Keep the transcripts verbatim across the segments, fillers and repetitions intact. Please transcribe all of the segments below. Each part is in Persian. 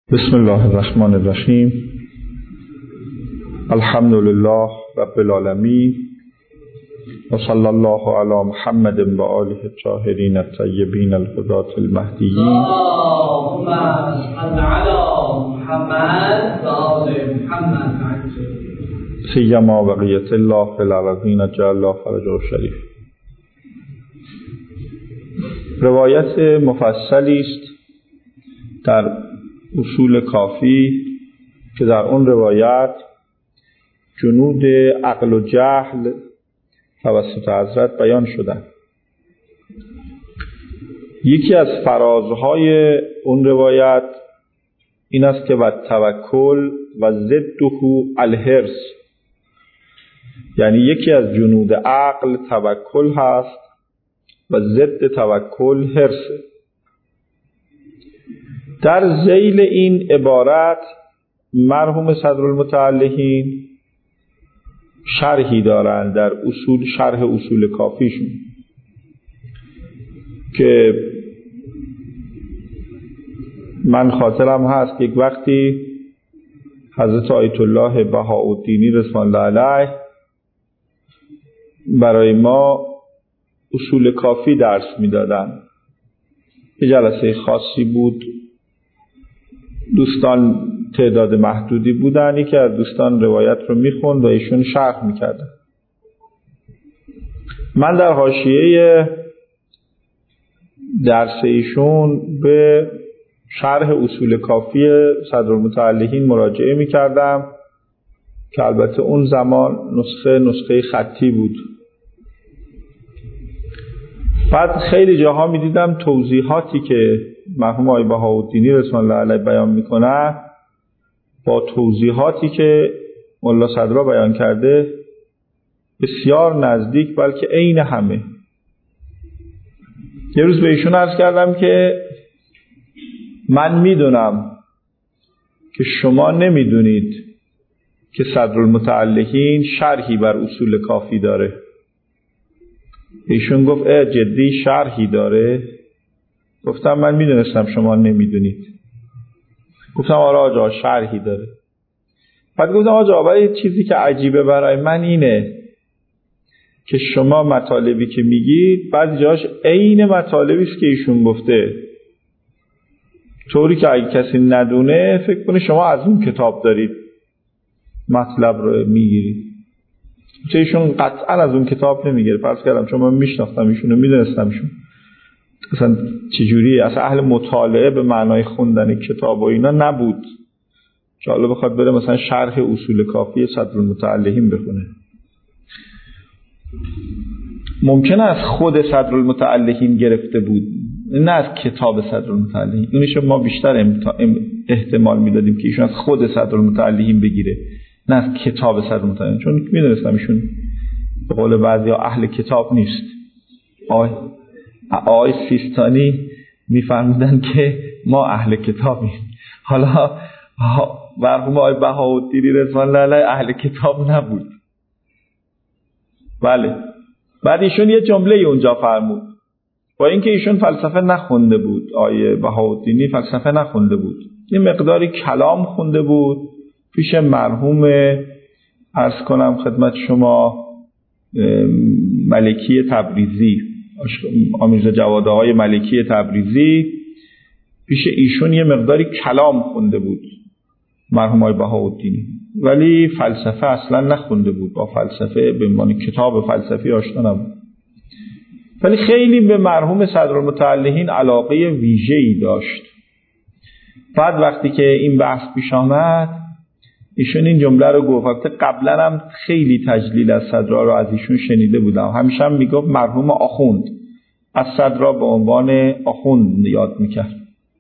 بسم الله الرحمن الرحیم. الحمد لله رب العالمین و صلی الله علی محمد و آله الطاهرین الطیبین الهداة المهدیین. اللهم صل علی محمد و آل محمد سیما بقیت الله فی الارضین جل الله فرجه الشریف. روایت مفصلی است در اصول کافی که در اون روایت جنود عقل و جهل توسط حضرت بیان شدند. یکی از فرازهای اون روایت این است که و توکل و ضده الحرص، یعنی یکی از جنود عقل توکل هست و ضد توکل حرصه. در ذیل این عبارت مرحوم صدرالمتعلقین شرحی دارند در اصول شرح اصول کافیشون که من خاطرم هست یک وقتی حضرت آیت الله بهاءالدینی رضوان الله علیه برای ما اصول کافی درس میدادن. یه جلسه خاصی بود، دوستان تعداد محدودی بودن، یکی از دوستان روایت رو میخوند و ایشون شرح میکردن. من در حاشیه درس ایشون به شرح اصول کافی صدرالمتعلقین مراجعه میکردم که البته اون زمان نسخه نسخه خطی بود. بعد خیلی جاها میدیدم توضیحاتی که مرحوم آقای بهاءالدینی رضوان الله علیه بیان میکنه با توضیحاتی که ملا صدرا بیان کرده بسیار نزدیک، بلکه عین همه. یه روز به ایشون عرض کردم که من میدونم که شما نمیدونید که صدرالمتعلقین شرحی بر اصول کافی داره. ایشون گفت اه جدی شرحی داره؟ گفتم من میدونستم شما نمیدونید. گفتم آره آجا شرحی داره. بعد گفتم آجا ولی چیزی که عجیبه برای من اینه که شما مطالبی که میگید بعضی جاش عین مطالبی است که ایشون گفته، طوری که اگه کسی ندونه فکر کنه شما از اون کتاب دارید مطلب رو میگیرید. چه ایشون قطعا از اون کتاب نمیگیره. پس کردم چون من میشناختم ایشونو، میدونستم ایشون اصلا چجوریه، اصلا اهل مطالعه به معنای خوندن کتاب و اینا نبود که حالا بخواد بره مثلا شرح اصول کافی صدرالمتعلقین بخونه. ممکنه از خود صدرالمتعلقین گرفته بود، نه از کتاب صدرالمتعلقین. اینشو ما بیشتر احتمال میدادیم که ایشون از خود صدرالمتعلقین بگیره، نه از کتاب صدرالمتعلقین، چون میدونستم ایشون به قول بعضیا اهل کتاب نیست. آه آقای سیستانی میفرمودن که ما اهل کتابیم. حالا مرحوم آقای بهاءالدینی رضوان الله علیه اهل کتاب نبود. بله. بعد ایشون یه جمله اونجا فرمود، با اینکه ایشون فلسفه نخونده بود، آقای بهاءالدینی فلسفه نخونده بود، یه مقداری کلام خونده بود پیش مرحوم عرض کنم خدمت شما ملکی تبریزی، آمیرزا جوادهای ملکی تبریزی، پیش ایشون یه مقداری کلام خونده بود مرحوم آقای بهاءالدینی، ولی فلسفه اصلا نخونده بود، با فلسفه به عنوان کتاب فلسفی آشنا نبود. ولی خیلی به مرحوم صدرالمتعلقین علاقه ویژه‌ای داشت. بعد وقتی که این بحث پیش آمد ایشون این جمله رو گفت. قبلا هم خیلی تجلیل از صدرا رو از ایشون شنیده بودم. همیشه هم میگفت مرحوم آخوند، از صدرا به عنوان آخوند یاد میکرد.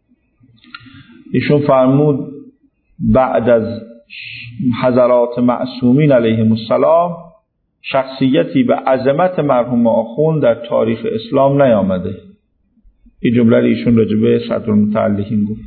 ایشون فرمود بعد از حضرات معصومین علیهم السلام شخصیتی به عظمت مرحوم آخوند در تاریخ اسلام نیامده. این جمله رو ایشون راجع به صدرالمتعلقین گفت.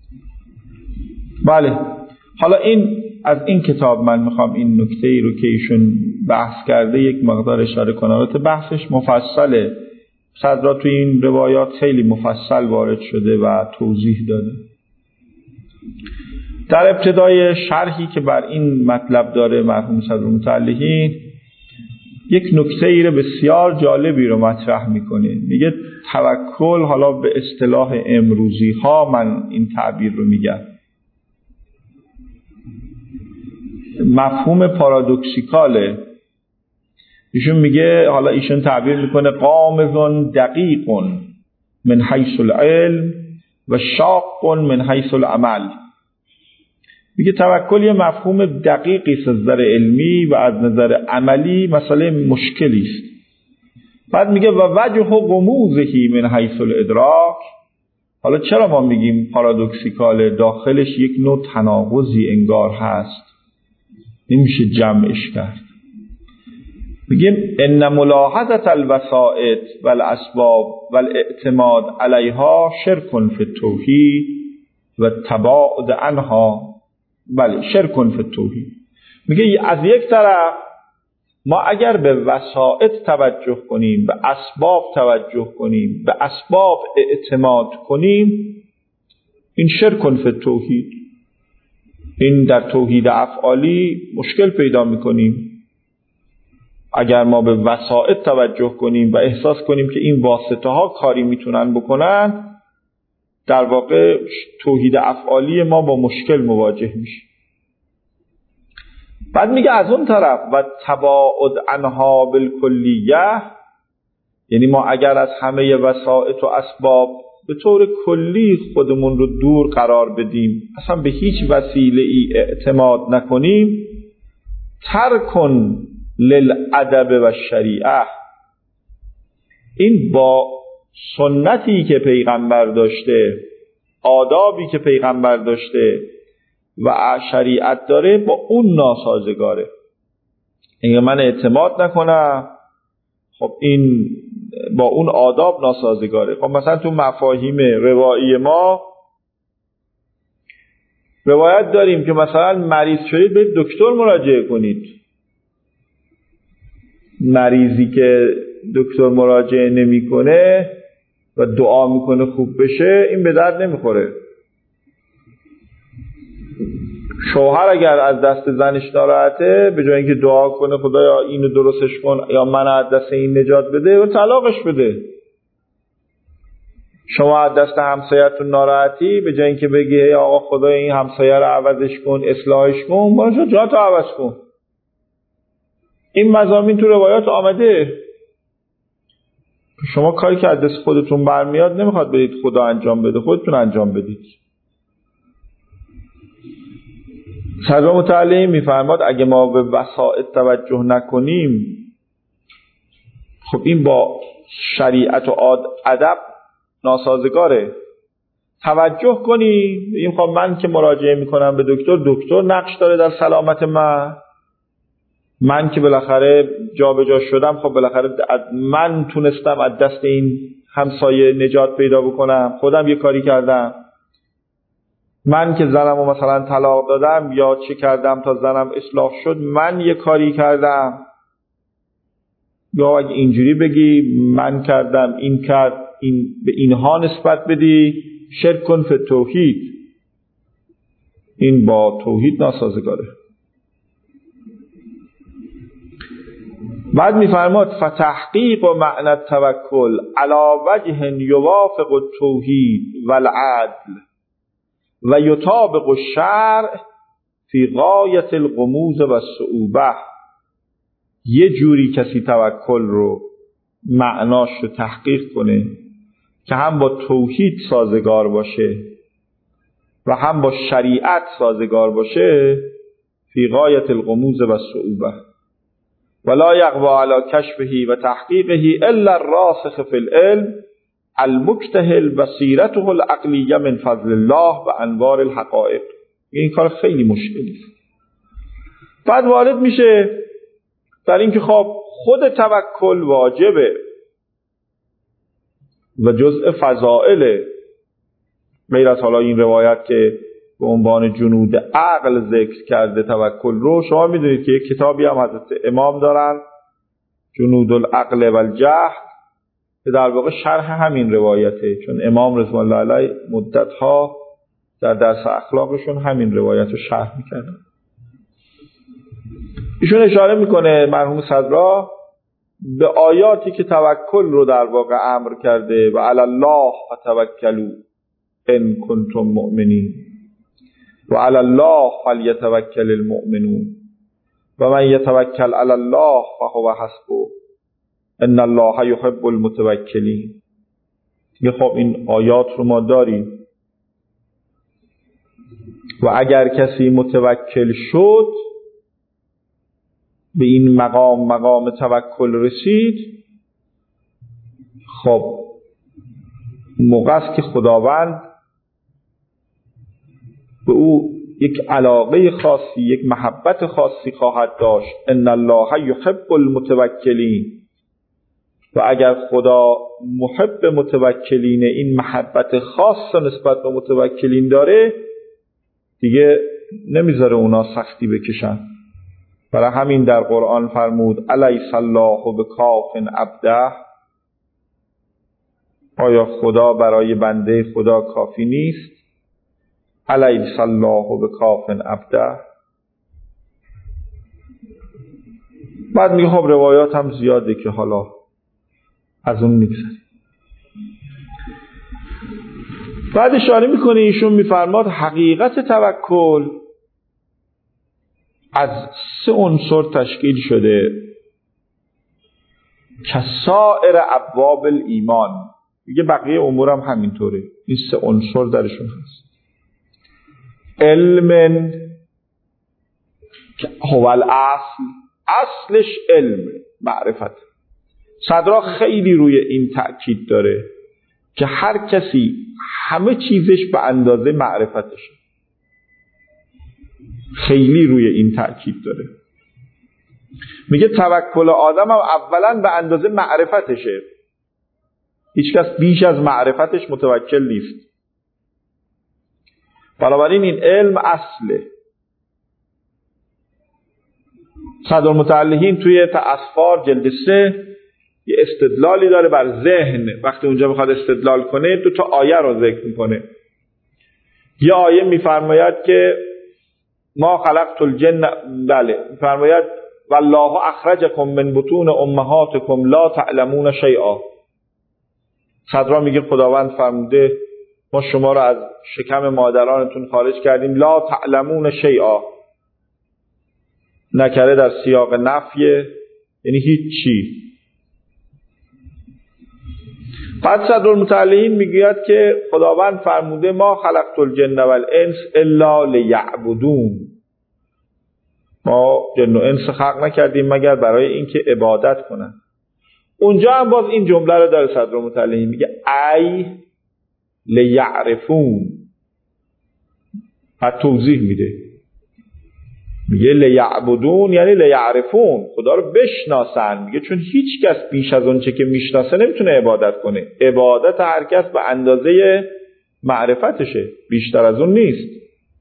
بله. حالا این از این کتاب من میخوام این نکته ای رو که ایشون بحث کرده یک مقدار اشاره کنم. البته بحثش مفصله، صدرا توی این روایات خیلی مفصل وارد شده و توضیح داده. در ابتدای شرحی که بر این مطلب داره مرحوم صدرالمتعلقین، یک نکته ای رو بسیار جالبی رو مطرح میکنه. میگه توکل، حالا به اصطلاح امروزی ها من این تعبیر رو میگم، مفهوم پارادوکسیکاله. ایشون میگه، حالا ایشون تعبیر میکنه قامض دقیق من حیث العلم و شاق من حیث العمل. میگه توکل یه مفهوم دقیقی است از نظر علمی و از نظر عملی مسئله مشکلی است. بعد میگه و وجه غموضه من حیث الادراک. حالا چرا ما میگیم پارادوکسیکاله؟ داخلش یک نوع تناقضی انگار هست، نمیشه جمعش کرد. میگیم ان ملاحظه الوسائط والاسباب والاعتماد علیها شرک فی التوحید و تباعد عنها. بله، شرک فی التوحید. میگه از یک طرف ما اگر به وسائط توجه کنیم، به اسباب توجه کنیم، به اسباب اعتماد کنیم، این شرک فی التوحید، این در توحید افعالی مشکل پیدا میکنیم. اگر ما به وسائط توجه کنیم و احساس کنیم که این واسطه ها کاری میتونن بکنن، در واقع توحید افعالی ما با مشکل مواجه میشه. بعد میگه از اون طرف و تباعد عنها بالکلیه، یعنی ما اگر از همه وسائط و اسباب به طور کلی خودمون رو دور قرار بدیم، اصلا به هیچ وسیله ای اعتماد نکنیم، ترکن للادب و شریعه، این با سنتی که پیغمبر داشته، آدابی که پیغمبر داشته و شریعت داره، با اون ناسازگاره. اگه من اعتماد نکنم، خب این با اون آداب ناسازگاره. خب مثلا تو مفاهیم روایی ما روایت داریم که مثلا مریض شدید به دکتر مراجعه کنید. مریضی که دکتر مراجعه نمیکنه و دعا میکنه خوب بشه، این به درد نمیخوره. شوهر اگر از دست زنش ناراحته، به جای اینکه دعا کنه خدایا اینو درستش کن یا من از دست این نجات بده، و طلاقش بده. شما از دست همسایه‌تون ناراحتی، به جای اینکه بگی ای آقا خدایا این همسایه رو عوضش کن، اصلاحش کن، باشه جاتو عوض کن. این مضامین تو روایات آمده. شما کاری که از دست خودتون برمیاد نمیخواد بدید خدا انجام بده، خودتون انجام بدید. صدر متعلقین میفرماد اگه ما به وسائط توجه نکنیم، خب این با شریعت و ادب ناسازگاره. توجه کنی، این خب من که مراجعه میکنم به دکتر، دکتر نقش داره در سلامت من. من که بالاخره جا به جا شدم، خب بالاخره من تونستم از دست این همسایه نجات پیدا بکنم، خودم یه کاری کردم. من که زنم و مثلا طلاق دادم یا چه کردم تا زنم اصلاح شد، من یه کاری کردم. یا اگه اینجوری بگی من کردم، این کرد، این به اینها نسبت بدی، شرک کن فی توحید، این با توحید ناسازگاره. بعد میفرماد فتحقیق و معنی التوکل علی وجه یوافق التوحید والعدل و یطابق الشرع فی غایت الغموض و الصعوبه. یه جوری کسی توکل رو معناش رو تحقیق کنه که هم با توحید سازگار باشه و هم با شریعت سازگار باشه، فی غایت الغموض و الصعوبه ولا یقوی علی کشفه و تحقیقه الا الراسخ فی العلم المکتهل بصیرته العقلیه من فضل الله و انوار الحقائق. این کار خیلی مشکلی است. بعد وارد میشه در این که خب خود توکل واجبه و جزء فضائل، غیر از حالا این روایت که به عنوان جنود عقل ذکر کرده توکل رو. شما میدونید که یک کتابی هم حضرت امام دارن، جنود العقل و الجهل، که در واقع شرح همین روایته، چون امام رضوان الله علیه مدتها در درس اخلاقشون همین روایت رو شرح میکردن. ایشون اشاره میکنه مرحوم صدرا به آیاتی که توکل رو در واقع امر کرده و علی الله فتوکلوا ان کنتم مؤمنین و علی الله فلیتوکل المؤمنون و من یتوکل علی الله فهو حسبه ان الله یحب المتوکلین. یه خب این آیات رو ما داریم و اگر کسی متوکل شد به این مقام مقام توکل رسید، خب موقع است که خداوند به او یک علاقه خاصی، یک محبت خاصی خواهد داشت. ان الله یحب المتوکلین. و اگر خدا محب متوکلین، این محبت خاص نسبت به متوکلین داره، دیگه نمیذاره اونا سختی بکشن. برای همین در قرآن فرمود الیس الله بکاف عبده. آیا خدا برای بنده خدا کافی نیست؟ الیس الله بکاف عبده. بعد میگه خب روایات هم زیاده که حالا از اون میگذاریم. بعد اشاره میکنه ایشون میفرماد حقیقت توکل از سه عنصر تشکیل شده که سایر ابواب الایمان. میگه بقیه امور هم همینطوره، این سه عنصر درشون هست. علم که هو الاصل، اصلش علم، معرفت. صدرا خیلی روی این تأکید داره که هر کسی همه چیزش به اندازه معرفتشه. خیلی روی این تأکید داره. میگه توکل آدم هم اولا به اندازه معرفتشه. هیچ کس بیش از معرفتش متوکل نیست. بنابراین این علم اصله. صدرالمتعلقین توی تأسفار جلد سه یه استدلالی داره بر ذهن. وقتی اونجا بخواد استدلال کنه دو تا آیه رو ذکر میکنه. یه آیه میفرماید که ما خلقت الجن، بله میفرماید والله اخرجکم من بطون امهاتکم لا تعلمون شیئا. صدرا میگه خداوند فرموده ما شما رو از شکم مادرانتون خارج کردیم لا تعلمون شیئا. نکره در سیاق نفیه، یعنی هیچ چی. بعد صدرالمتعلقین میگوید که خداوند فرموده ما خلقت الجن والانس الا لیعبدون. ما جن و انس خلق نکردیم مگر برای اینکه عبادت کنن. اونجا هم باز این جمله رو داره صدرالمتعلقین، میگه ای لیعرفون. بعد توضیح میده، میگه لیعبدون یعنی لیعرفون، خدا رو بشناسن. میگه چون هیچ کس بیش از اون چه که میشناسه نمیتونه عبادت کنه. عبادت هر کس به اندازه معرفتشه، بیشتر از اون نیست.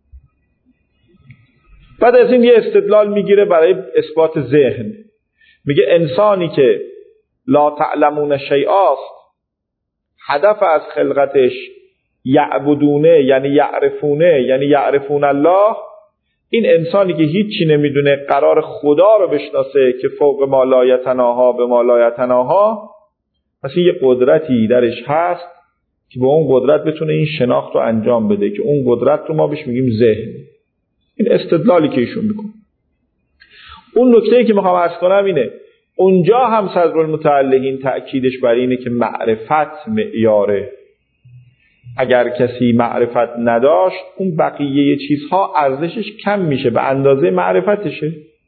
بعد از این یه استدلال میگیره برای اثبات ذهن. میگه انسانی که لا تعلمون شیئاست، هدف از خلقتش یعبدونه یعنی یعرفونه یعنی یعرفون الله. این انسانی که هیچی نمیدونه قرار خدا رو بشناسه که فوق ما لا یتناها به ما لا یتناها. مثلا یه قدرتی درش هست که با اون قدرت بتونه این شناخت رو انجام بده که اون قدرت رو ما بهش میگیم ذهن. این استدلالی که ایشون میکنه. اون نکته‌ای که میخوام عرض کنم اینه، اونجا هم صدرالمتعلقین تأکیدش بر اینه که معرفت معیاره. اگر کسی معرفت نداشت اون بقیه چیزها ارزشش کم میشه، به اندازه معرفتشه.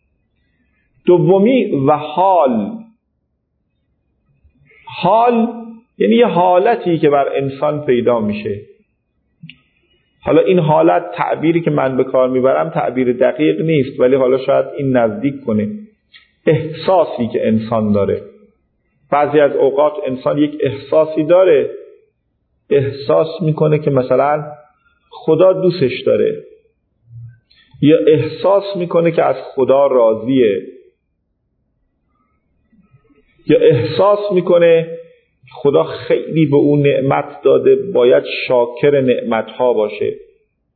دومی و حال. حال یعنی یه حالتی که بر انسان پیدا میشه. حالا این حالت تعبیری که من به کار میبرم تعبیر دقیق نیست، ولی حالا شاید این نزدیک کنه. احساسی که انسان داره. بعضی از اوقات انسان یک احساسی داره، احساس میکنه که مثلا خدا دوستش داره، یا احساس میکنه که از خدا راضیه، یا احساس میکنه خدا خیلی به اون نعمت داده باید شاکر نعمتها باشه.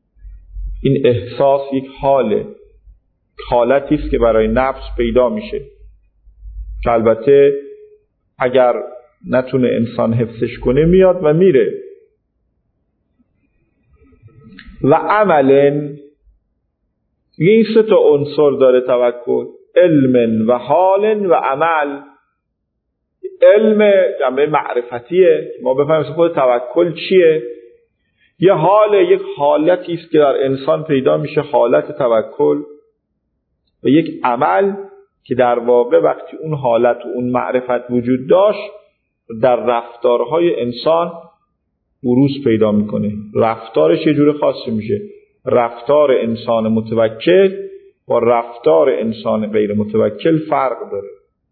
این احساس یک حاله، حالتی است که برای نفس پیدا میشه که البته اگر نتونه انسان حفظش کنه میاد و میره. و عملن، این سه تا عنصر داره توکل: علم و حال و عمل. علم جنبه معرفتیه، ما بفهمیم خود توکل چیه. یه حال، یک حالتی است که در انسان پیدا میشه، حالت توکل. و یک عمل که در واقع وقتی اون حالت و اون معرفت وجود داشت در رفتارهای انسان بروز پیدا میکنه. رفتارش یه جور خاصی میشه. رفتار انسان متوکل با رفتار انسان غیر متوکل فرق داره.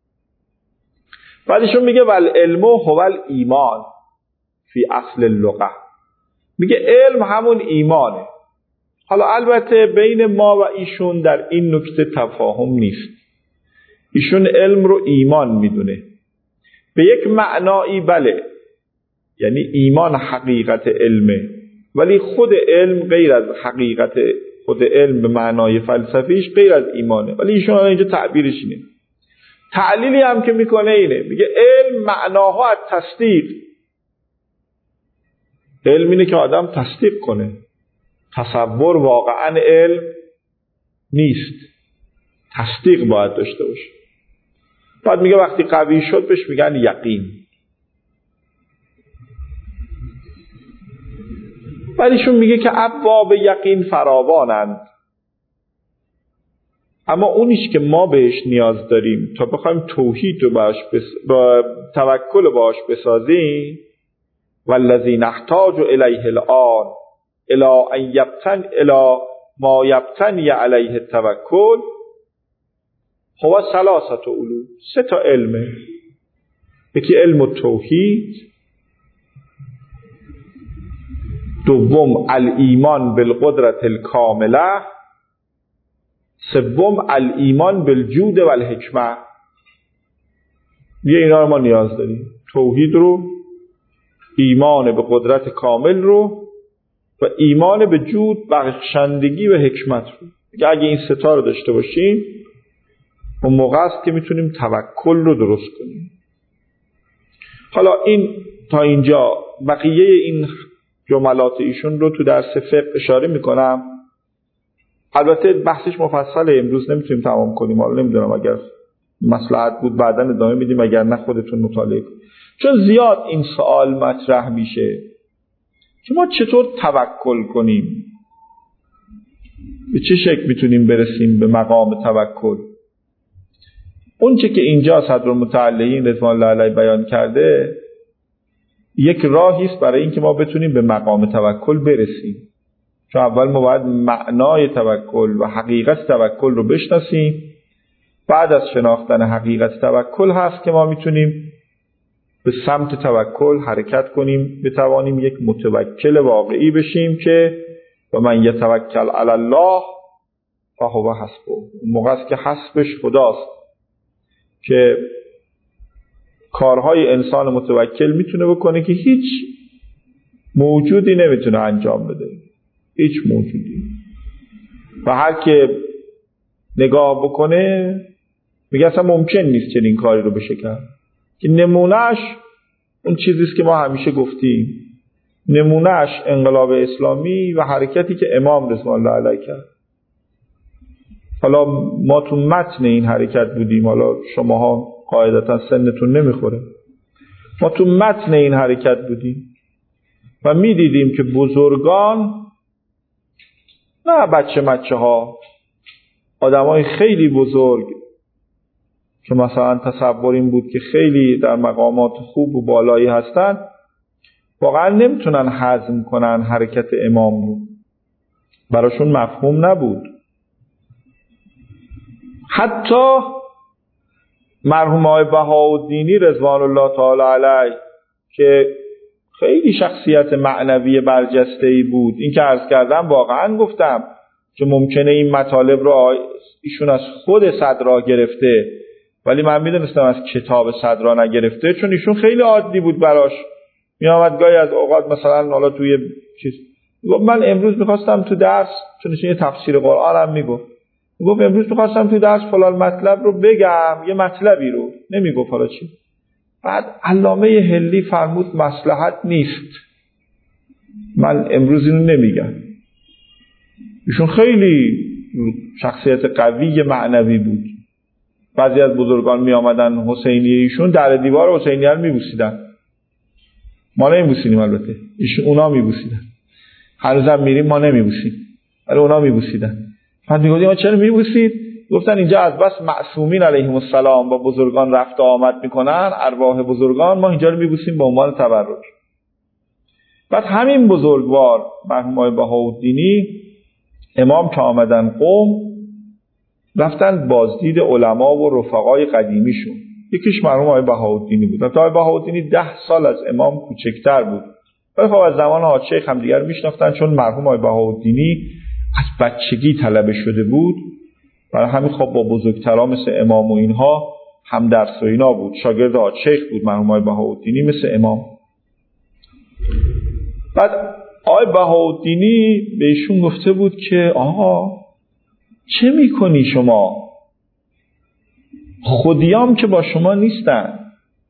بعدشون میگه والعلم هو الایمان فی اصل اللغه. میگه علم همون ایمانه. حالا البته بین ما و ایشون در این نکته تفاهم نیست. ایشون علم رو ایمان میدونه. به یک معنایی بله، یعنی ایمان حقیقت علمه، ولی خود علم غیر از حقیقت خود علم به معنای فلسفیش غیر از ایمانه. ولی ایشون اینجا تعبیرش اینه. تعلیلی هم که میکنه اینه، میگه علم معناها از تصدیق. علم اینه که آدم تصدیق کنه. تصور واقعا علم نیست، تصدیق باید داشته باشه. بعد میگه وقتی قوی شد بهش میگن یقین. ولیشون میگه که ابواب یقین فراوانند، اما اونیش که ما بهش نیاز داریم تا بخوایم توحید رو باش بس... با توکل رو باش بسازیم، والذی نحتاج الیه الان الی ان یبتن الی ما یبتنی علیه التوکل هو ثلاثه علوم. سه تا علمه. یکی علم التوحید، دوم الایمان بالقدرت الکامله، سوم الایمان بالجود و الحکمه. یه اینا رو ما نیاز داریم: توحید رو، ایمان به قدرت کامل رو و ایمان به جود، بخشندگی و حکمت رو. اگه این سه تا رو داشته باشیم اون موقع است که میتونیم توکل رو درست کنیم. حالا این تا اینجا، بقیه این جملات ایشون رو تو درس فقه اشاره میکنم. البته بحثش مفصله، امروز نمیتونیم تمام کنیم. حالا نمیدونم، اگر مصلحت بود بعداً ادامه میدیم، اگر نه خودتون مطالعه کنید. چون زیاد این سوال مطرح میشه که ما چطور توکل کنیم، به چه شکل میتونیم برسیم به مقام توکل. اون چه که اینجا صدرالمتعلقین رضوان الله علیه بیان کرده یک راهی است برای اینکه ما بتونیم به مقام توکل برسیم. چون اول ما باید معنای توکل و حقیقت توکل رو بشناسیم. بعد از شناختن حقیقت توکل هست که ما میتونیم به سمت توکل حرکت کنیم، بتوانیم یک متوکل واقعی بشیم که و من یتوکل علی الله فهو حسبه. اون موقع است که حسبش خداست، که کارهای انسان متوکل میتونه بکنه که هیچ موجودی نمیتونه انجام بده. هیچ موجودی. و هر که نگاه بکنه میگه اصلا ممکن نیست چنین کاری رو بشه کرد. که نمونهش اون چیزیست که ما همیشه گفتیم، نمونهش انقلاب اسلامی و حرکتی که امام رضوان الله علیه کرد. حالا ما تو متن این حرکت بودیم، حالا شماها قاعدتا سنتون نمیخوره. ما تو متن این حرکت بودیم و میدیدیم که بزرگان، نه بچه مچه ها، آدم های خیلی بزرگ که مثلا تصور این بود که خیلی در مقامات خوب و بالایی هستن، واقعا نمیتونن هضم کنن حرکت امام رو. براشون مفهوم نبود. حتی مرحوم آقای بهاءالدینی رضوان الله تعالی علیه که خیلی شخصیت معنوی برجسته‌ای بود، این که عرض کردم واقعا گفتم که ممکنه این مطالب رو ایشون از خود صدرا گرفته، ولی من میدونستم از کتاب صدرا نگرفته، چون ایشون خیلی عادی بود براش. می آمد گاهی از اوقات مثلا حالا توی چیز گفت من امروز میخواستم تو درس، چون یه تفسیر قرآن هم میگفت، گفت امروز میخواستم تو درس فلان مطلب رو بگم، یه مطلبی رو، نمیگفت حالا چی. بعد علامه حلی فرمود مصلحت نیست، من امروز اینو نمیگم. ایشون خیلی شخصیت قوی معنوی بود. بعضی از بزرگان می آمدن حسینی ایشون در دیوار حسینیه رو میبوسیدن، ما نمیبوسیدیم البته، ایشون اونا میبوسیدن. هنوزم میریم ما نمیبوسیم ولی اونا میبوسیدن. بعد میگفتیم چرا میبوسید؟ گفتن اینجا از بس معصومین علیهم السلام با بزرگان رفت و آمد میکنن، ارواح بزرگان، ما اینجا رو میبوسیم به عنوان تبرک. بعد همین بزرگوار مرحوم آقای بهاءالدینی امام که آمدن قم، رفتن بازدید علما و رفقای قدیمیشون. یکیش مرحوم آقای بهاءالدینی بود. آقای بهاءالدینی ده سال از امام کوچکتر بود، ولی خب از زمان حاج شیخ هم دیگر میشناختن، چون مرحوم آقای بهاءالدینی از بچگی طلبه شده بود، برای همین خب با بزرگتران مثل امام و اینها هم درس و اینا بود، شاگرد حاج شیخ بود مرحوم آقای بهاءالدینی مثل امام. بعد آقای بهاءالدینی به ایشون گفته بود که آقا چه میکنی شما؟ خودیام که با شما نیستن.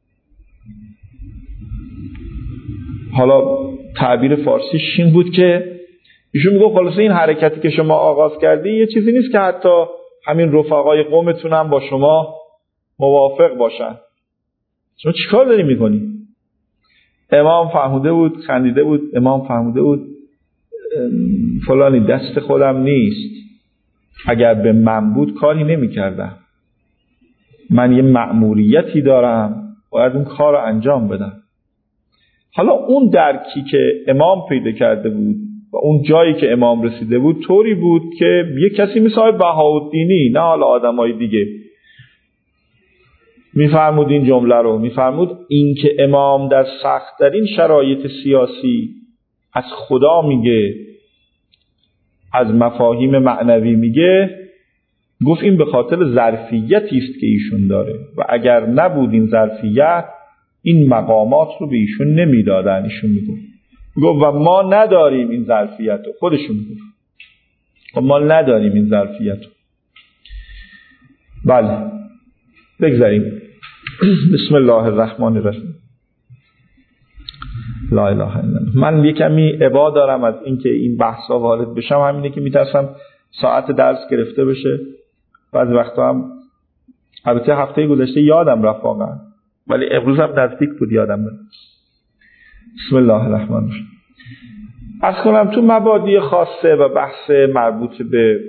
حالا تعبیر فارسیش این بود که ایشون میگه خلاصه این حرکتی که شما آغاز کردی یه چیزی نیست که حتی همین رفقای قومتون هم با شما موافق باشن. شما چیکار داری میکنی؟ امام فهمیده بود، خندیده بود. امام فهمیده بود فلانی دست خودم نیست، اگر به من بود کاری نمی کردم، من یه مأموریتی دارم، باید اون کار رو انجام بدم. حالا اون درکی که امام پیدا کرده بود و اون جایی که امام رسیده بود طوری بود که یه کسی مثل آقای بهاءالدینی، نه حالا آدمای دیگه، میفرمود این جمله رو، میفرمود این که امام در سخت‌ترین شرایط سیاسی از خدا میگه، از مفاهیم معنوی میگه، گفت این به خاطر ظرفیتی است که ایشون داره و اگر نبود این ظرفیت این مقامات رو به ایشون نمیدادن. ایشون میگفت گفت و ما نداریم این ظرفیت رو. خودشون میگفت و ما نداریم این ظرفیت رو. بله بگذاریم. بسم الله الرحمن الرحیم. لا اله الا الله. من یه کمی ابا دارم از اینکه این بحثا وارد بشم، همینه که میترسم ساعت درس گرفته بشه. بعضی وقتا هم البته هفته گذشته یادم رفت واقعا، ولی امروز هم نزدیک بود یادم رفت. بسم الله الرحمن الرحیم. از کنم تو مبادی خاصه و بحث مربوط به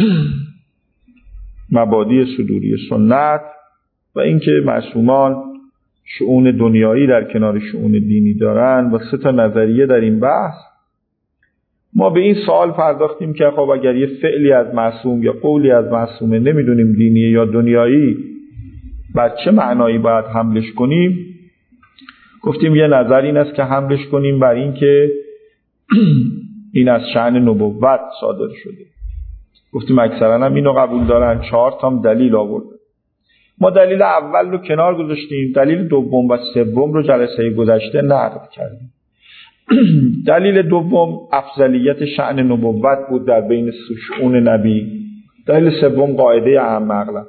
مبادی صدوری سنت و اینکه معصومان شؤون دنیایی در کنار شؤون دینی دارن و سه تا نظریه در این بحث، ما به این سوال پرداختیم که خب اگر یه فعلی از معصوم یا قولی از معصومه نمیدونیم دینیه یا دنیایی، بعد چه معنایی باید حملش کنیم؟ گفتیم یه نظر این است که حملش کنیم بر این که این از شأن نبوت صادر شده. گفتیم اکثرا هم اینو قبول دارن، چهار تا دلیل آورد. ما دلیل اول رو کنار گذاشتیم، دلیل دوم و سوم رو جلسه گذشته نقد کردیم. دلیل دوم افضلیت شأن نبوت بود در بین شؤون نبی. دلیل سوم قاعده اهم اغلب.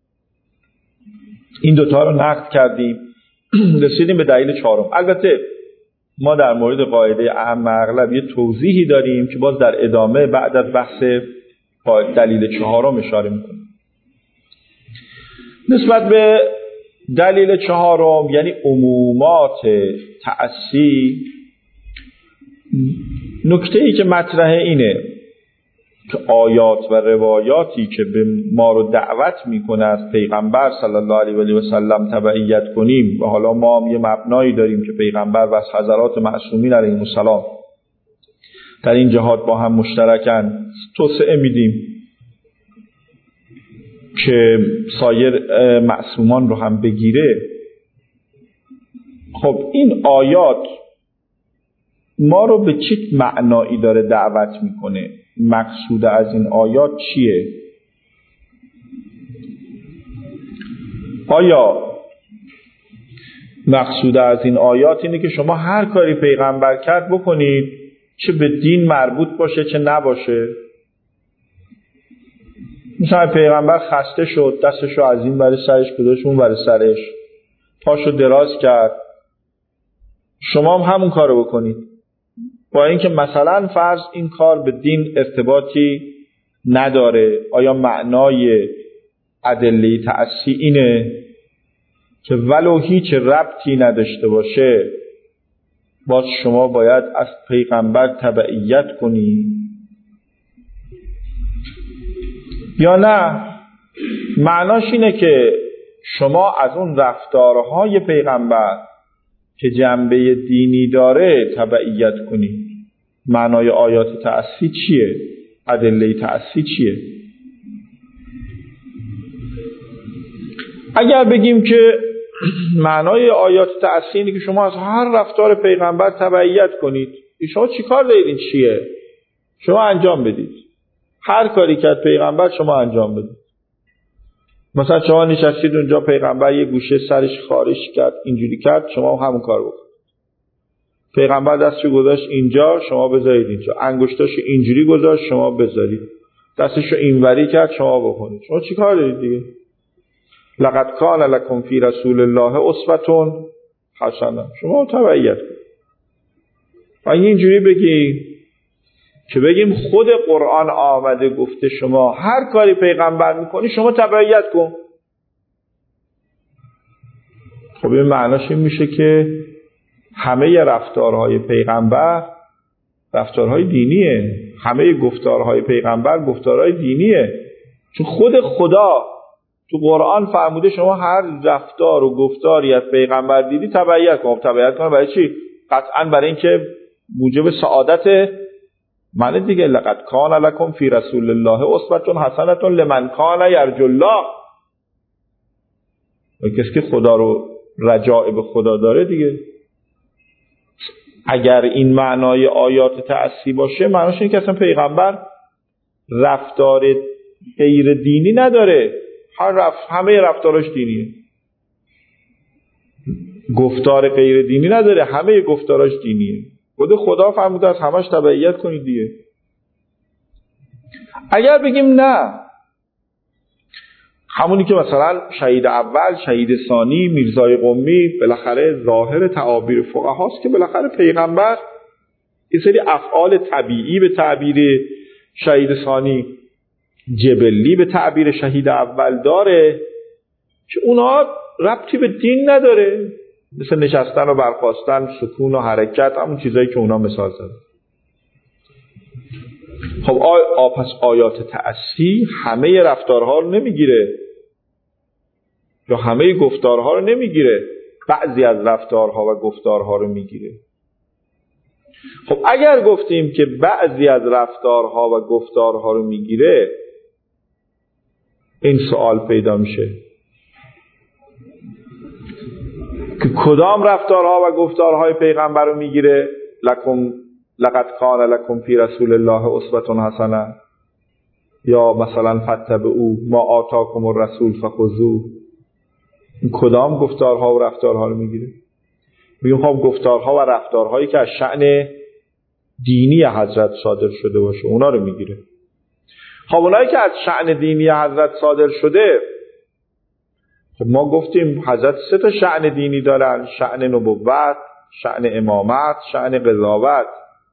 این دوتا رو نقد کردیم، رسیدیم به دلیل چهارم. البته ما در مورد قاعده اهم اغلب یه توضیحی داریم که باز در ادامه بعد از بحث دلیل چهارم اشاره میکنیم. نسبت به دلیل چهارم یعنی عمومات تأسی، نکته‌ای که مطرحه اینه که آیات و روایاتی که به ما رو دعوت میکنه از پیغمبر صلی الله علیه و سلم تبعیت کنیم و حالا ما هم یه مبنایی داریم که پیغمبر و از حضرات معصومین علیهم السلام در این جهات با هم مشترکن، توسعه میدیم که سایر معصومان رو هم بگیره. خب این آیات ما رو به چه معنایی داره دعوت میکنه؟ مقصود از این آیات چیه؟ آیا مقصود از این آیات اینه که شما هر کاری پیغمبر کرد بکنید چه به دین مربوط باشه چه نباشه. مثلا پیغمبر خسته شد، دستشو از این برای سرش گذاشت اون برای سرش، پاشو دراز کرد، شما هم همون کارو بکنید، با اینکه مثلا فرض این کار به دین ارتباطی نداره. آیا معنای ادله تأسی اینه که ولو هیچ ربطی نداشته باشه باز شما باید از پیغمبر تبعیت کنی؟ یا نه معناش اینه که شما از اون رفتارهای پیغمبر که جنبه دینی داره تبعیت کنی؟ معنای آیات تأسی چیه؟ ادله تأسی چیه؟ اگر بگیم که معنای آیات تأسی اینه که شما از هر رفتار پیغمبر تبعیت کنید، شما چی کار دارید؟ این چیه؟ شما انجام بدید، هر کاری کرد پیغمبر شما انجام بدید. مثلا شما نشستید اونجا، پیغمبر یه گوشه سرش خارش کرد اینجوری کرد، شما همون کار بکنید. پیغمبر دستشو گذاشت اینجا، شما بذارید اینجا. انگشتاشو اینجوری گذاشت، شما بذارید. دستشو اینوری کرد، شما بکنید. شما چی کار دارید دیگه؟ لقد کان لکم فی رسول الله اسوة حسنه. شما تبعیت کنید. اگه اینجوری بگیم که بگیم خود قرآن آمده گفته شما هر کاری پیغمبر میکنی شما تبعیت کن، خب این معناش این میشه که همه رفتارهای پیغمبر رفتارهای دینیه، همه گفتارهای پیغمبر گفتارهای دینیه. چون خود خدا تو قرآن فرموده شما هر رفتار و گفتاری از پیغمبر دیدی تبعیت کن. تبعیت کن برای چی؟ قطعا برای اینکه موجب سعادت معنی دیگه. لقد کان لکم فی رسول الله اسوة حسنة لمن کان یرجو الله. کسی که خدا رو رجاء به خدا داره دیگه. اگر این معنای آیات تأسی باشه معناش اینه که اصلا پیغمبر رفتار غیر دینی نداره، هر رفت همه رفتاراش دینیه. گفتار غیر دینی نداره، همه گفتاراش دینیه. خود خدا فرموده از همش تبعیت کنید دیگه. اگر بگیم نه، همونی که مثلا شهید اول، شهید ثانی، میرزای قمی، بالاخره ظاهر تعابیر فقهاست که بالاخره پیغمبر یه سری افعال طبیعی به تعبیر شهید ثانی، جبلی به تعبیر شهید اول داره که اونا ربطی به دین نداره، مثل نشستن و برخاستن، سکون و حرکت، همون چیزایی که اونا مثال زدن. خب آ... پس آیات تأسی همه رفتارها رو نمیگیره یا همه گفتارها رو نمیگیره، بعضی از رفتارها و گفتارها رو میگیره. خب اگر گفتیم که بعضی از رفتارها و گفتارها رو میگیره، این سوال پیدا میشه که کدام رفتارها و گفتارهای پیغمبر رو میگیره؟ لکم لقد کان لکم فی رسول الله اسوة حسنه، یا مثلا فاتبعوا ما آتاکم الرسول فخذوه. این کدام گفتارها و رفتارها رو میگیره؟ میگم خب گفتارها و رفتارهایی که از شأن دینی حضرت صادر شده باشه اونا رو میگیره. خب اونایی که از شأن دینی حضرت صادر شده، خب ما گفتیم حضرت سه تا شأن دینی دارن: شأن نبوت، شأن امامت، شأن قضاوت.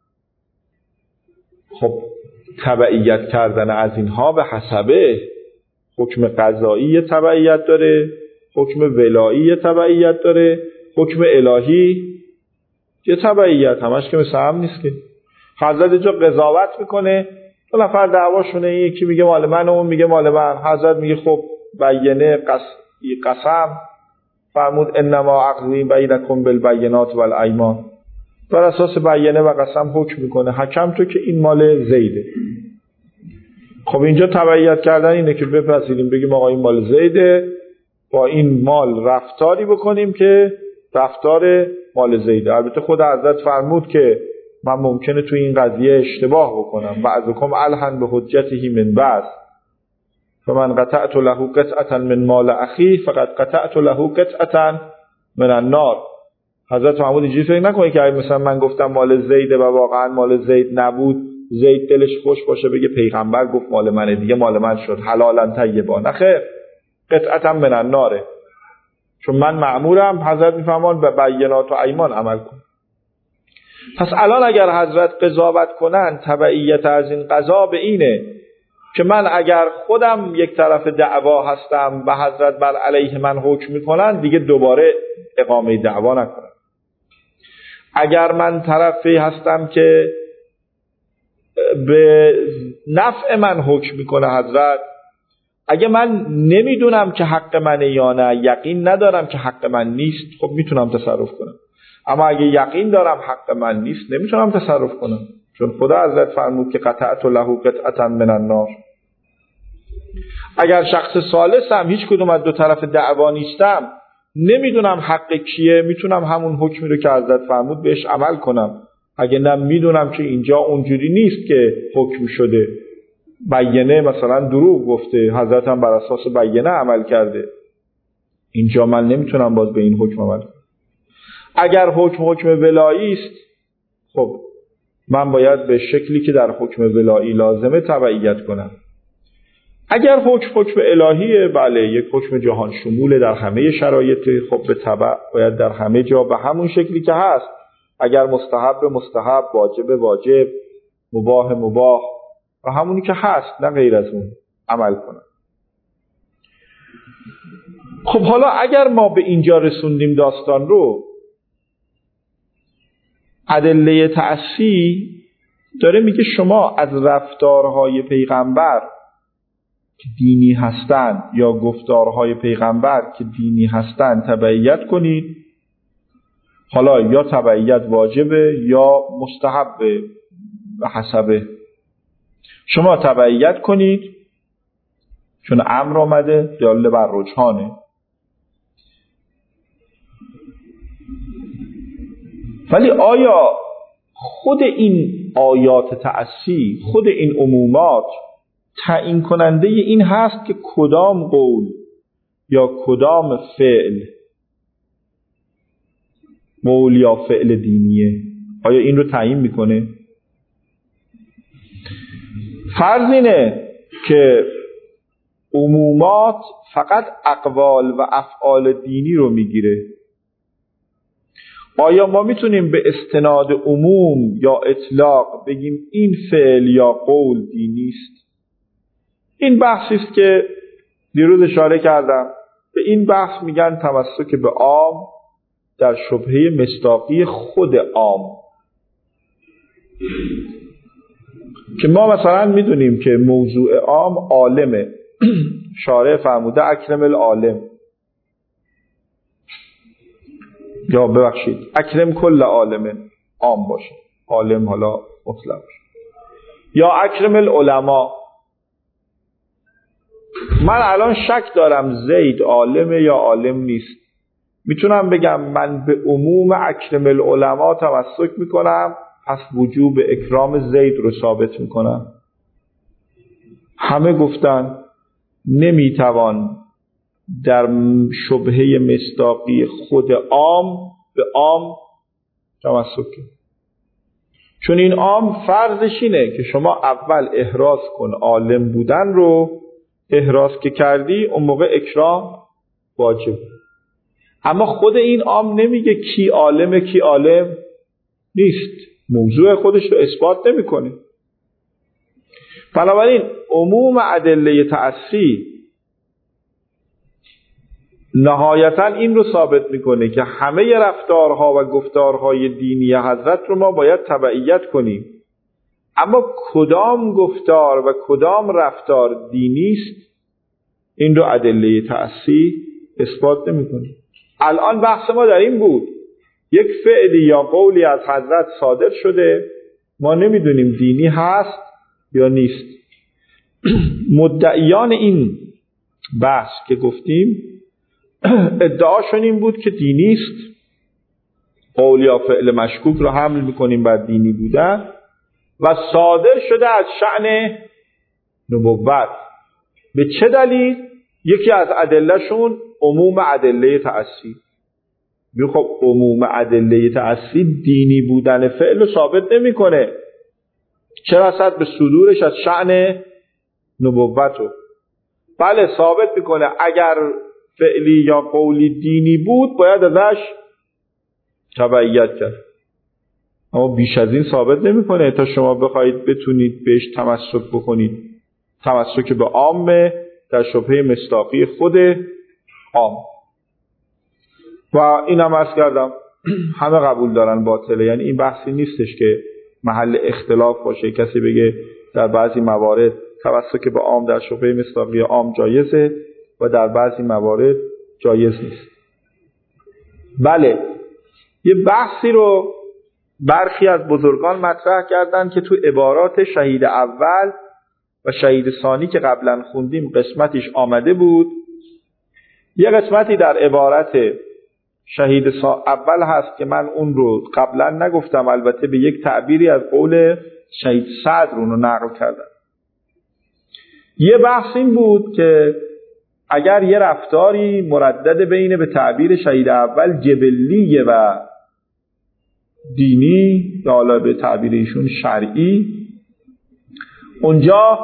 خب تبعیت کردن از اینها به حسبه حکم قضایی تبعیت داره، حکم ولایی تبعیت داره، حکم الهی یه تبعیت، همش که مثل هم نیست که. حضرت جا قضاوت میکنه، دو نفر دعواشونه، یکی میگه مال من، اون میگه مال من. حضرت میگه خب بینه قس... قسم فرمود انما عقلی بینکم بالبینات والایمان، بر اساس بیانه و قسم حکم میکنه. حکم تو که این مال زیده. خب اینجا تبعیت کردن اینه که بپذیریم، بگیم آقا این مال زیده، با این مال رفتاری بکنیم که رفتار مال زیده. البته خود حضرت فرمود که من ممکنه تو این قضیه اشتباه بکنم، بعضکم الحن به حجته من بعض، فمن قطعت له قطعه من مال اخی فقد قطعت له قطعه من النار. حضرت محمود اینجوری فکر نکنه که مثلا من گفتم مال زیده و واقعا مال زید نبود، زید دلش خوش باشه بگه پیغمبر گفت مال منه دیگه مال من شد حلالا طیبا. نه خیر، قطعتا من الناره، چون من مأمورم حضرت میفرمان به بینات و ایمان عمل کن. پس الان اگر حضرت قضاوت کنن تبعیت از این قضا به اینه که من اگر خودم یک طرف دعوا هستم و حضرت بر علیه من حکم میکنن دیگه دوباره اقامه دعوا نکنم. اگر من طرفی هستم که به نفع من حکم میکنه حضرت، اگه من نمیدونم که حق منه یا نه، یقین ندارم که حق من نیست، خب میتونم تصرف کنم. اما اگه یقین دارم حق من نیست نمیتونم تصرف کنم، چون خدا حضرت فرمود که قطعت له قطعة من النار. اگر شخص ثالثم، هیچ کدوم از دو طرف دعوا نیستم، نمیدونم حق کیه، میتونم همون حکمی رو که حضرت فرمود بهش عمل کنم. اگه نه میدونم که اینجا اونجوری نیست که حکم شده، بیانه مثلا دروغ گفته، حضرت هم بر اساس بیانه عمل کرده، اینجا من نمیتونم باز به این حکم عمل کنم. اگر حکم حکم ولایی است، خب من باید به شکلی که در حکم ولایی لازمه تبعیت کنم. اگر حکم حکم الهیه، بله یک حکم جهان شموله در همه شرایط، خب به تبع باید در همه جا به همون شکلی که هست، اگر مستحب مستحب، واجب واجب، مباح مباح، و همونی که هست نه غیر از اون عمل کنم. خب حالا اگر ما به اینجا رسوندیم داستان رو، ادله تأسی داره میگه شما از رفتارهای پیغمبر که دینی هستند یا گفتارهای پیغمبر که دینی هستند تبعیت کنید. حالا یا تبعیت واجبه یا مستحبه و حسبه. شما تبعیت کنید چون امر آمده دال بر رجحانه. ولی آیا خود این آیات تأسی، خود این عمومات تعیین کننده این هست که کدام قول یا کدام فعل قول یا فعل دینیه؟ آیا این رو تعیین میکنه؟ فرض اینه که عمومات فقط اقوال و افعال دینی رو میگیره. آیا ما میتونیم به استناد عموم یا اطلاق بگیم این فعل یا قول دینی است؟ این بحثی است که دیروز اشاره کردم. به این بحث میگن تمسک به عام در شبهه مصداقی خود عام، که ما مثلا میدونیم که موضوع عام عالمه. شارع فرموده اکرم العالم، یا ببخشید اکرم کل عالمه، عام باشه، عالم حالا مطلق باشه، یا اکرم العلماء. من الان شک دارم زید عالمه یا عالم نیست، میتونم بگم من به عموم اکرم العلماء تمسک میکنم، پس وجوب اکرام زید رو ثابت میکنم. همه گفتن نمیتوان در شبهه مصداقی خود عام به عام تمسک کنید، چون این عام فرضش اینه که شما اول احراز کن عالم بودن رو، احراز که کردی اون موقع اکرام واجب. اما خود این عام نمیگه کی عالمه کی عالم نیست، موضوع خودش رو اثبات نمیکنه. بنابراین عموم ادله تأسی نهایتا این رو ثابت میکنه که همه رفتارها و گفتارهای دینی حضرت رو ما باید تبعیت کنیم، اما کدام گفتار و کدام رفتار دینی است این رو ادله تأسی اثبات نمیکنه. الان بحث ما در این بود یک فعلی یا قولی از حضرت صادر شده، ما نمیدونیم دینی هست یا نیست. مدعیان این بحث که گفتیم ادعاشون این بود که دینی است، قول یا فعل مشکوک رو حمل میکنیم بر دینی بودن و صادر شده از شأن نبوت. به چه دلیل؟ یکی از ادلهشون عموم ادله تأسی. میگه خب عموم ادله تأسی دینی بودن فعل رو ثابت نمیکنه، چه رسد به صدورش از شأن نبوت رو. بله ثابت میکنه اگر فعلی یا قولی دینی بود باید ازش تبعیت کرد، اما بیش از این ثابت نمیکنه تا شما بخواید بتونید بهش تمسک بکنید. تمسک به عامه در شبهه مصداقی خود عام. و اینم عرض کردم همه قبول دارن باطله، یعنی این بحثی نیستش که محل اختلاف باشه، کسی بگه در بعضی موارد تمسک به عام در شبهه مصداقی عام جایزه و در بعضی موارد جایز نیست. بله یه بحثی رو برخی از بزرگان مطرح کردن که تو عبارات شهید اول و شهید ثانی که قبلا خوندیم قسمتش آمده بود. یه قسمتی در عبارت شهید اول هست که من اون رو قبلا نگفتم، البته به یک تعبیری از قول شهید صدر اون رو نقل کردم. یه بحث این بود که اگر یه رفتاری مردد بین به تعبیر شهید اول جبلیه و دینی یا حالا به تعبیر ایشون شرعی، اونجا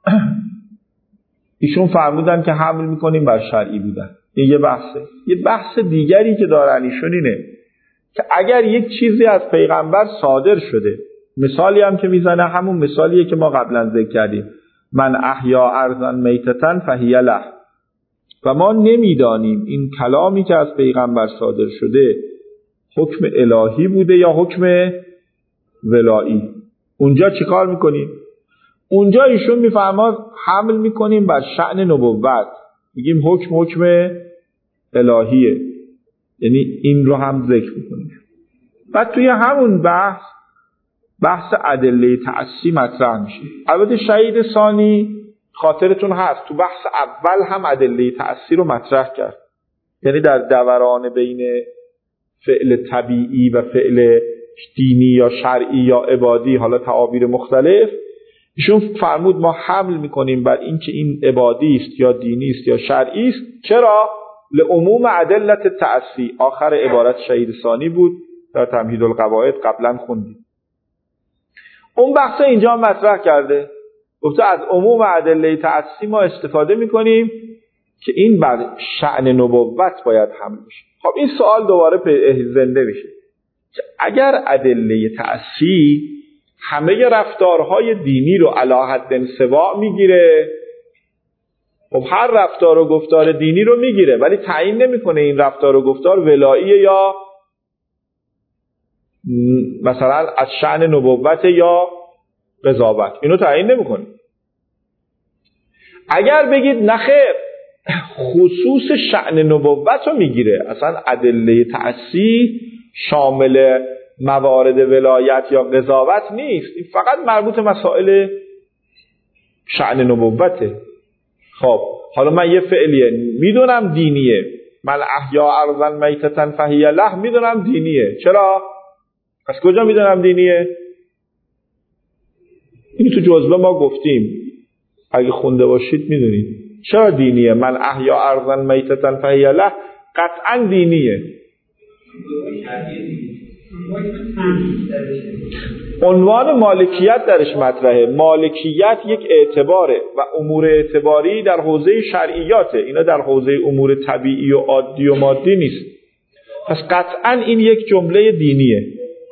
ایشون فرمودن که حمل میکنیم بر شرعی بودن. این یه بحثه. یه بحث دیگری که دارن ایشون اینه که اگر یک چیزی از پیغمبر صادر شده، مثالی هم که میزنه همون مثالیه که ما قبلا ذکر کردیم، من احیا ارضا میتتن فهی له، و ما نمیدانیم این کلامی که از پیغمبر صادر شده حکم الهی بوده یا حکم ولایی. اونجا چیکار میکنیم؟ اونجا ایشون میفرماد حمل میکنیم بر شأن نبوت، میگیم حکم حکم الهیه، یعنی این رو هم ذکر میکنیم. بعد توی همون بحث بحث ادله تأسی مطرح میشه. البته شهید ثانی خاطرتون هست تو بحث اول هم ادله تأسی رو مطرح کرد، یعنی در دوران بین فعل طبیعی و فعل دینی یا شرعی یا عبادی، حالا تعابیر مختلف، ایشون فرمود ما حمل میکنیم بر این که این عبادی است یا دینی است یا شرعی است. چرا؟ لعموم ادلت تأسی. آخر عبارت شهید ثانی بود در تمهید القواعد قبلا خوندیم. اون بحث اینجا مطرح کرده، گفته از عموم ادله تأسی ما استفاده میکنیم که این بر شأن نبوت باید حمل بشه. خب این سوال دوباره زنده میشه که اگر ادله تأسی همه رفتارهای دینی رو علی حد انصواع میگیره، خب هر رفتار و گفتار دینی رو میگیره ولی تعیین نمیکنه این رفتار و گفتار ولاییه یا مثلا از شأن نبوت یا قضاوت، اینو تعیین نمیکنه. اگر بگید نخیر خصوص شأن نبوت رو میگیره، اصلا ادله تأسی شامل موارد ولایت یا قضاوت نیست، این فقط مربوط مسائل شأن نبوته. خب حالا من یه فعلیه میدونم دینیه، من احیا ارضا میتتن فهی له میدونم دینیه. چرا؟ از کجا میدونم دینیه؟ این تو جزوه ما گفتیم، اگه خونده باشید میدونید. چرا دینیه؟ من احیا ارضا میتتن فهی له قطعا دینیه. عنوان مالکیت درش مطرحه. مالکیت یک اعتباره و امور اعتباری در حوزه شرعیاته، اینا در حوزه امور طبیعی و عادی و مادی نیست. پس قطعا این یک جمله دینیه.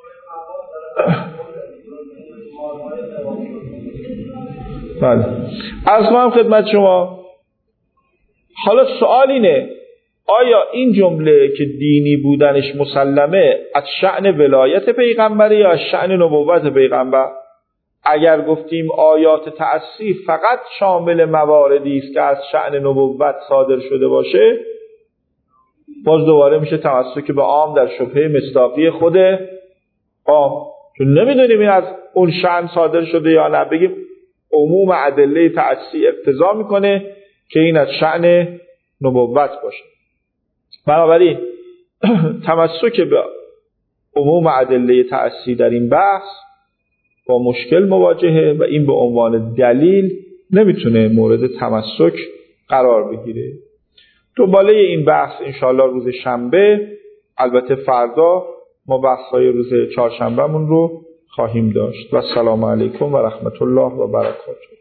بله عرض کنم خدمت شما، حالا سوال اینه آیا این جمله که دینی بودنش مسلمه از شأن ولایت پیغمبره یا از شأن نبوت پیغمبر؟ اگر گفتیم آیات تأسی فقط شامل مواردی است که از شأن نبوت صادر شده باشه، باز دوباره میشه تمسک به عام در شبهه مصداقی خود عام، چون نمیدونیم این از اون شأن صادر شده یا نه. بگیم عموم ادله تأسی اقتضا میکنه که این از شأن نبوت باشه. بنابراین تمسک به عموم ادله تأسی در این بحث با مشکل مواجهه و این به عنوان دلیل نمیتونه مورد تمسک قرار بگیره. دنباله این بحث انشاءالله روز شنبه البته فردا ما بحث‌های روز چهارشنبهمون رو خواهیم داشت و السلام علیکم و رحمت الله و برکاته.